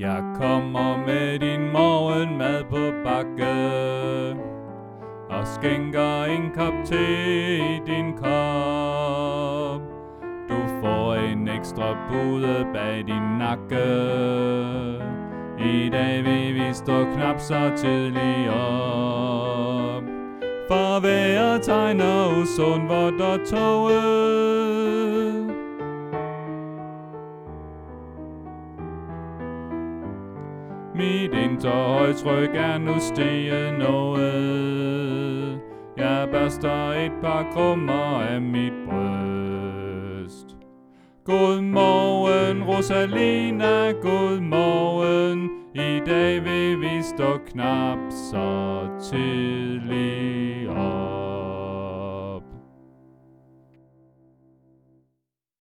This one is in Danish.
Jeg kommer med din morgenmad på bakke og skænker en kop te i din kop. Du får en ekstra pude bag din nakke. I dag vil vi stå knap så tidligt op, for vejret tegner usund vort og tåget. Mit indre højtryk er nu steget noget. Jeg børster et par krummer af mit bryst. God morgen, Rosalina, god morgen. I dag vil vi stå knap så tidligt